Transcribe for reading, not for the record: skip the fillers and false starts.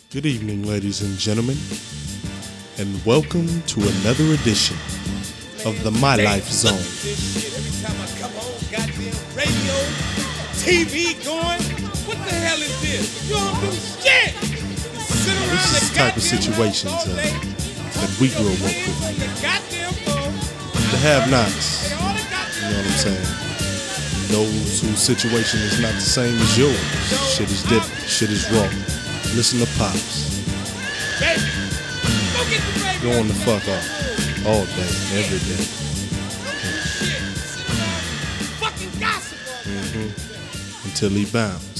Good evening, ladies and gentlemen, and welcome to another edition of the My Life Zone. Every time I come home, goddamn radio, TV going. What the hell is this? You don't do shit. Just sit around This is the type of situations that we grew up with. The have-nots, you know what I'm saying? Those whose situation is not the same as yours. Shit is different. Shit is raw. Listen to Pops. Going the fuck off. All day, every day. Fucking gossip. Until he bounce.